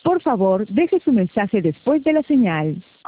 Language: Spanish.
Por favor, deje su mensaje después de la señal.